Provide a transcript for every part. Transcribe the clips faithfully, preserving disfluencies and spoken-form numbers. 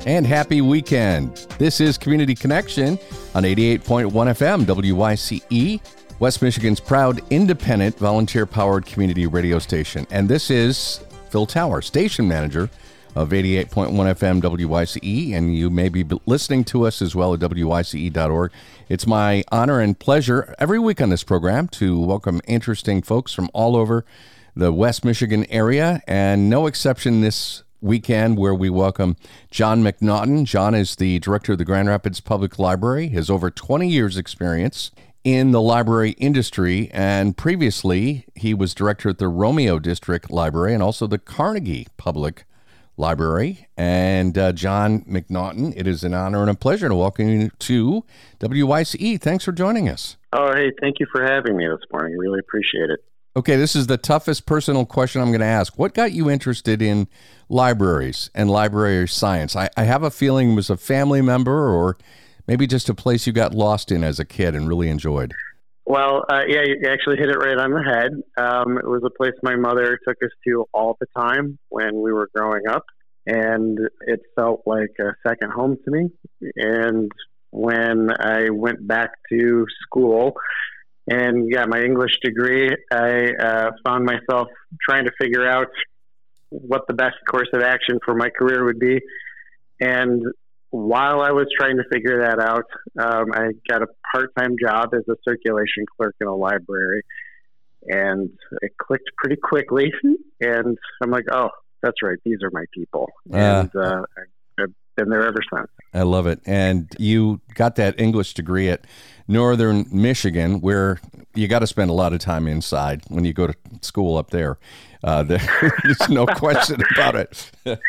And happy weekend. This is Community Connection on eighty-eight point one F M, W Y C E, West Michigan's proud independent volunteer-powered community radio station. And this is Phil Tower, station manager of eighty-eight point one F M W Y C E, and you may be listening to us as well at W Y C E dot org. It's my honor and pleasure every week on this program to welcome interesting folks from all over the West Michigan area, and no exception this weekend where we welcome John McNaughton. John is the director of the Grand Rapids Public Library, has over twenty years experience in the library industry, and previously he was director at the Romeo District Library and also the Carnegie Public Library. And uh, John McNaughton, it is an honor and a pleasure to welcome you to W Y C E. Thanks for joining us. Oh, hey, thank you for having me this morning. Really appreciate it. Okay, this is the toughest personal question I'm going to ask. What got you interested in libraries and library science? I, I have a feeling it was a family member or maybe just a place you got lost in as a kid and really enjoyed. Well, uh, yeah, you actually hit it right on the head. Um, it was a place my mother took us to all the time when we were growing up, and it felt like a second home to me. And when I went back to school and got my English degree, I uh, found myself trying to figure out what the best course of action for my career would be. And while I was trying to figure that out, um, I got a part-time job as a circulation clerk in a library. And it clicked pretty quickly. And I'm like, oh, that's right. These are my people. Uh, and uh, I've been there ever since. I love it. And you got that English degree at Northern Michigan, where you got to spend a lot of time inside when you go to school up there. Uh, there's no question about it.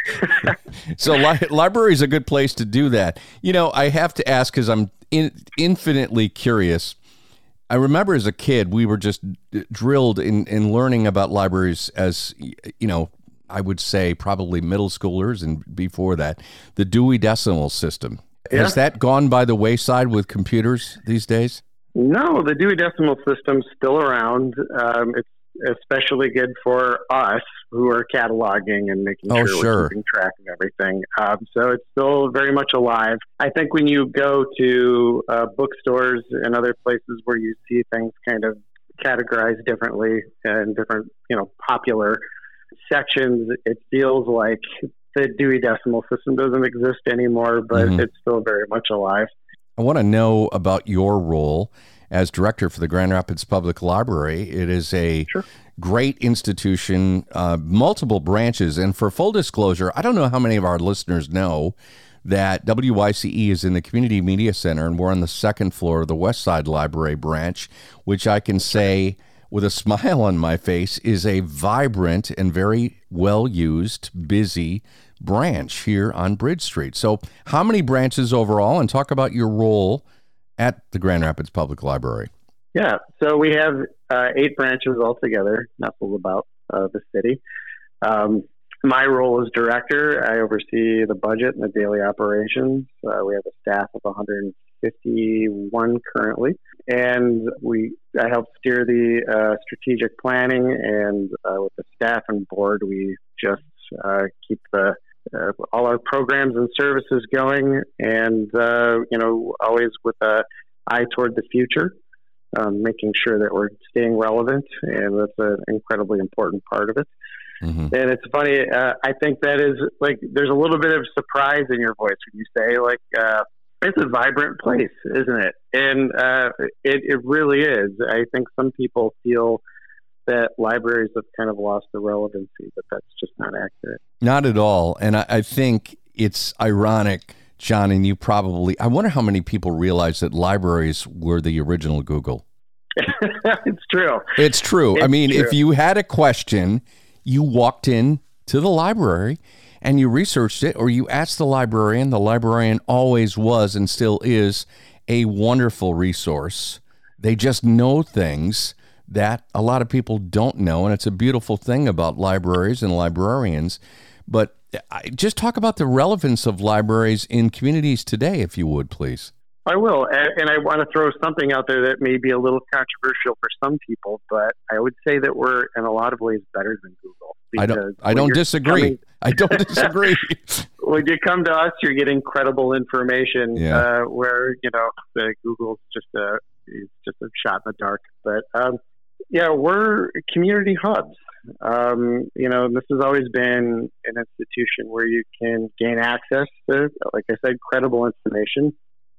So li- library is a good place to do that. You know, I have to ask because I'm in- infinitely curious. I remember as a kid, we were just drilled in, in learning about libraries as, you know, I would say probably middle schoolers and before that, the Dewey Decimal System. Yeah. Has that gone by the wayside with computers these days? No, the Dewey Decimal System's still around. Um, it's especially good for us who are cataloging and making oh, sure, sure we're keeping track of everything. Um, so it's still very much alive. I think when you go to uh, bookstores and other places where you see things kind of categorized differently and different, you know, popular sections, it feels like the Dewey Decimal System doesn't exist anymore, but mm-hmm. it's still very much alive. I want to know about your role as director for the Grand Rapids Public Library. It is a sure. great institution, uh, multiple branches. And for full disclosure, I don't know how many of our listeners know that W Y C E is in the Community Media Center, and we're on the second floor of the West Side Library branch, which I can say with a smile on my face is a vibrant and very well-used, busy branch here on Bridge Street. So how many branches overall, and talk about your role at the Grand Rapids Public Library? Yeah, so we have uh, eight branches altogether, nestled about uh, the city. Um, my role as director, I oversee the budget and the daily operations. Uh, we have a staff of one hundred fifty-one currently, and we I help steer the uh, strategic planning, and uh, with the staff and board, we just uh, keep the Uh, all our programs and services going, and uh, you know, always with a eye toward the future, um, making sure that we're staying relevant, and that's an incredibly important part of it. Mm-hmm. And it's funny, uh, I think that is like there's a little bit of surprise in your voice when you say like uh, it's a vibrant place, isn't it? And uh, it it really is. I think some people feel that libraries have kind of lost the relevancy, but that's just not accurate. Not at all. And I, I think it's ironic, John, and you probably, I wonder how many people realize that libraries were the original Google. It's true. It's true. It's I mean, true. If you had a question, you walked in to the library and you researched it, or you asked the librarian. The librarian always was and still is a wonderful resource. They just know things that a lot of people don't know, and it's a beautiful thing about libraries and librarians. But I, just talk about the relevance of libraries in communities today, if you would, please. I will, and I want to throw something out there that may be a little controversial for some people, but I would say that we're in a lot of ways better than Google. I don't. I don't distrisagree. Coming, I don't disagree. when you come to us, you're getting credible information. Yeah. Uh, where you know the Google's just a it's just a shot in the dark. But um, yeah, we're community hubs. Um, you know, this has always been an institution where you can gain access to, like I said, credible information,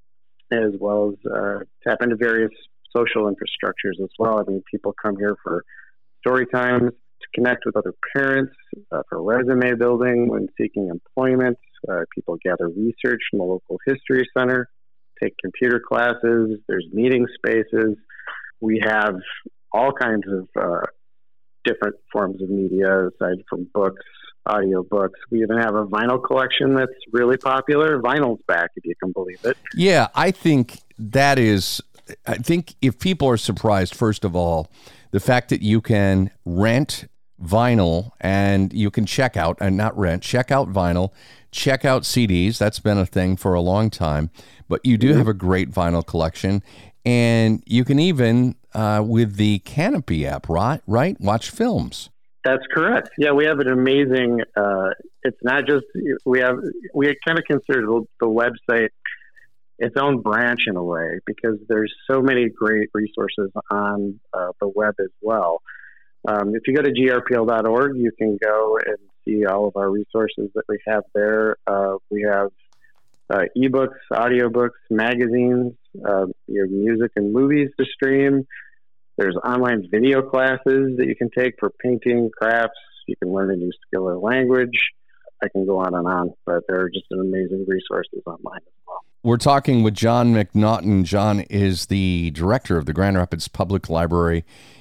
as well as uh, tap into various social infrastructures as well. I mean, people come here for story times, to connect with other parents, uh, for resume building when seeking employment. Uh, people gather research from the local history center, take computer classes. There's meeting spaces. We have all kinds of uh, different forms of media aside from books, audio books. We even have a vinyl collection that's really popular. Vinyl's back, if you can believe it. Yeah, I think that is, I think if people are surprised, first of all, the fact that you can rent vinyl and you can check out, and not rent, check out vinyl, check out C Ds. That's been a thing for a long time. But you do mm-hmm. have a great vinyl collection. And you can even, uh, with the Canopy app, right, right, watch films. That's correct. Yeah, we have an amazing, uh, it's not just, we have, we kind of consider the, the website its own branch in a way, because there's so many great resources on uh, the web as well. Um, if you go to G R P L dot org, you can go and see all of our resources that we have there. Uh, we have uh, ebooks, audiobooks, magazines, uh, your music and movies to stream. There's online video classes that you can take for painting, crafts. You can learn a new skill or language. I can go on and on, but there are just an amazing resources online as well. We're talking with John McNaughton. John is the director of the Grand Rapids Public Library,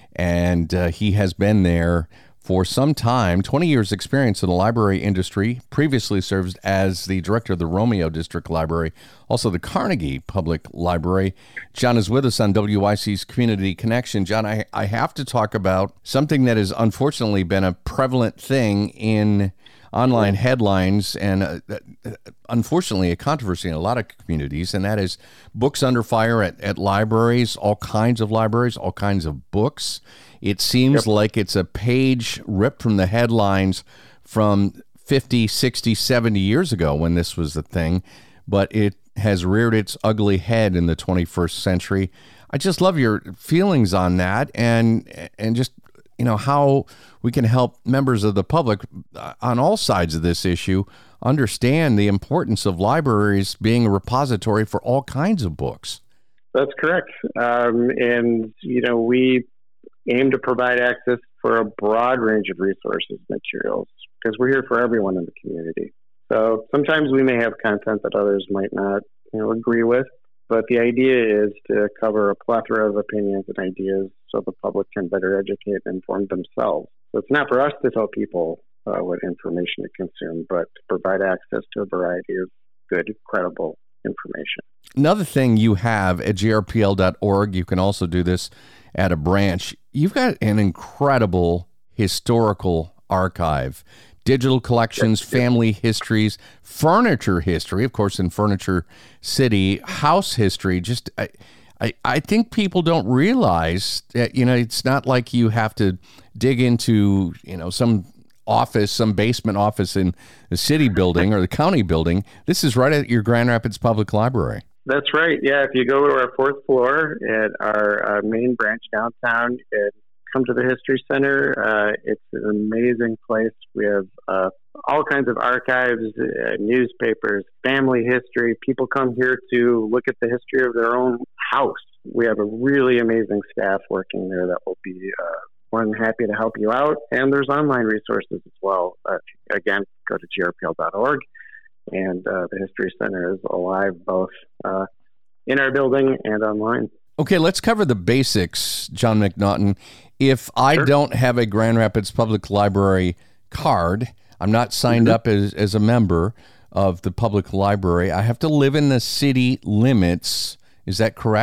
and uh, he has been there for some time, twenty years experience in the library industry, previously served as the director of the Romeo District Library, also the Carnegie Public Library. John is with us on W Y C's Community Connection. John, I, I have to talk about something that has unfortunately been a prevalent thing in online headlines and uh, unfortunately a controversy in a lot of communities, and that is books under fire at, at libraries, all kinds of libraries, all kinds of books. It seems yep. like it's a page ripped from the headlines from fifty, sixty, seventy years ago when this was the thing, but it has reared its ugly head in the twenty-first century. I just love your feelings on that, and and just, you know, how we can help members of the public on all sides of this issue understand the importance of libraries being a repository for all kinds of books. That's correct. Um, and, you know, we aim to provide access for a broad range of resources, materials, because we're here for everyone in the community. So sometimes we may have content that others might not, you know, agree with, but the idea is to cover a plethora of opinions and ideas so the public can better educate and inform themselves. So it's not for us to tell people uh, what information to consume, but to provide access to a variety of good, credible information. Another thing you have at G R P L dot org, you can also do this at a branch. You've got an incredible historical archive. Digital collections, family histories, furniture history, of course, in Furniture City, house history. Just, I, I, I think people don't realize that, you know, it's not like you have to dig into, you know, some office, some basement office in the city building or the county building. This is right at your Grand Rapids Public Library. That's right. Yeah, if you go to our fourth floor at our uh, main branch downtown, it come to the History Center. Uh, it's an amazing place. We have uh, all kinds of archives, uh, newspapers, family history. People come here to look at the history of their own house. We have a really amazing staff working there that will be uh, more than happy to help you out. And there's online resources as well. Uh, again, go to G R P L dot org. And uh, the History Center is alive both uh, in our building and online. Okay, let's cover the basics, John McNaughton. If I sure. don't have a Grand Rapids Public Library card, I'm not signed mm-hmm. up as, as a member of the public library, I have to live in the city limits. Is that correct?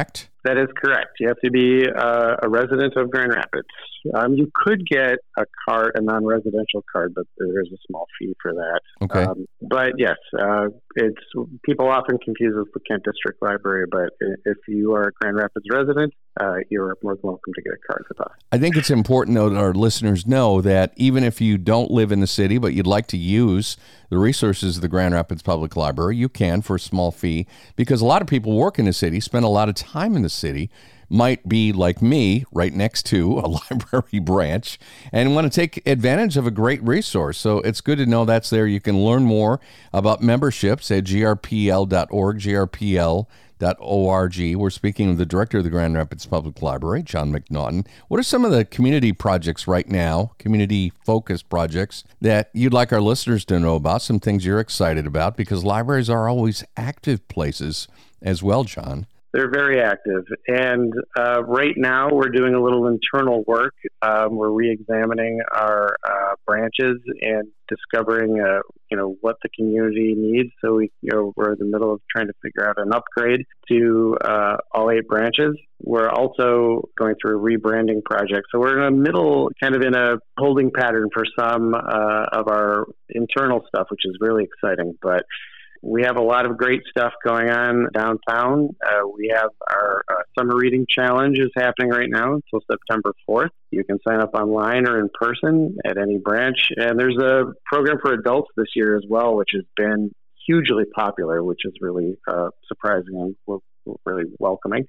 That is correct. You have to be uh, a resident of Grand Rapids. Um, you could get a card, a non-residential card, but there is a small fee for that. Okay. Um, but yes, uh, it's people often confuse with the Kent District Library, but if you are a Grand Rapids resident, uh, you're more than welcome to get a card with us. I think it's important, though, that our listeners know that even if you don't live in the city, but you'd like to use the resources of the Grand Rapids Public Library, you can for a small fee, because a lot of people work in the city, spend a lot of time in the city, might be like me, right next to a library branch, and want to take advantage of a great resource. So it's good to know that's there. You can learn more about memberships at G R P L dot org, G R P L dot org. We're speaking with the director of the Grand Rapids Public Library, John McNaughton. What are some of the community projects right now, community-focused projects, that you'd like our listeners to know about, some things you're excited about? Because libraries are always active places as well, John. They're very active. And uh, right now we're doing a little internal work. Um, we're re-examining our uh, branches and discovering, uh, you know, what the community needs. So we, you know, we're in the middle of trying to figure out an upgrade to uh, all eight branches. We're also going through a rebranding project. So we're in the middle, kind of in a holding pattern for some uh, of our internal stuff, which is really exciting. But we have a lot of great stuff going on downtown. Uh, we have our uh, summer reading challenge is happening right now until September fourth. You can sign up online or in person at any branch. And there's a program for adults this year as well, which has been hugely popular, which is really uh, surprising and we're, we're really welcoming.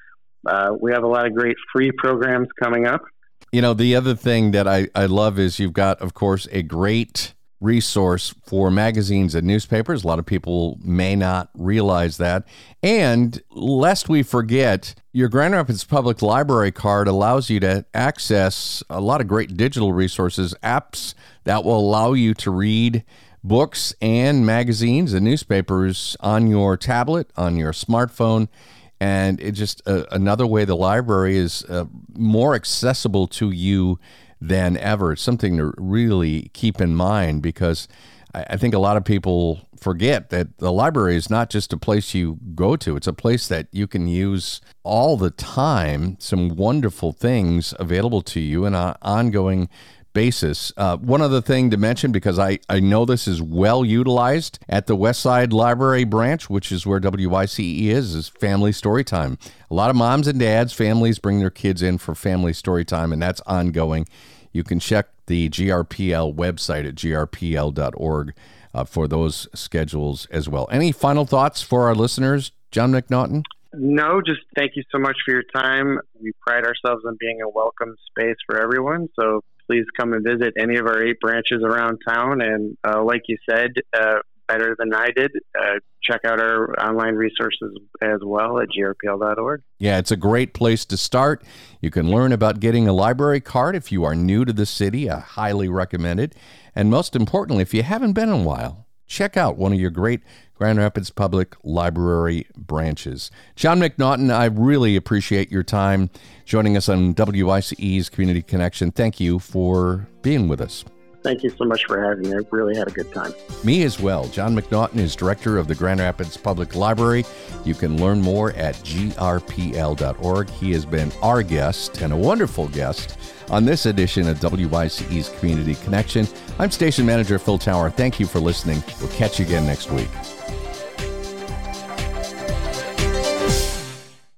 Uh, we have a lot of great free programs coming up. You know, the other thing that I, I love is you've got, of course, a great resource for magazines and newspapers. A lot of people may not realize that. And lest we forget, your Grand Rapids Public Library card allows you to access a lot of great digital resources, apps that will allow you to read books and magazines and newspapers on your tablet, on your smartphone. And it's just uh, another way the library is uh, more accessible to you than ever. It's something to really keep in mind, because I, I think a lot of people forget that the library is not just a place you go to. It's a place that you can use all the time. Some wonderful things available to you on an ongoing basis. Uh, one other thing to mention, because I, I know this is well utilized at the Westside Library branch, which is where W Y C E is, is Family Storytime. A lot of moms and dads, families bring their kids in for Family Storytime, and that's ongoing. You can check the G R P L website at G R P L dot org uh, for those schedules as well. Any final thoughts for our listeners, John McNaughton? No, just thank you so much for your time. We pride ourselves on being a welcome space for everyone. So please come and visit any of our eight branches around town. And uh, like you said, uh, better than I did, uh, check out our online resources as well at G R P L dot org. Yeah, it's a great place to start. You can learn about getting a library card if you are new to the city. I highly recommend it. And most importantly, if you haven't been in a while, check out one of your great Grand Rapids Public Library branches. John McNaughton, I really appreciate your time joining us on W Y C E's Community Connection. Thank you for being with us. Thank you so much for having me. I really had a good time. Me as well. John McNaughton is director of the Grand Rapids Public Library. You can learn more at G R P L dot org. He has been our guest, and a wonderful guest, on this edition of W Y C E's Community Connection. I'm Station Manager Phil Tower. Thank you for listening. We'll catch you again next week.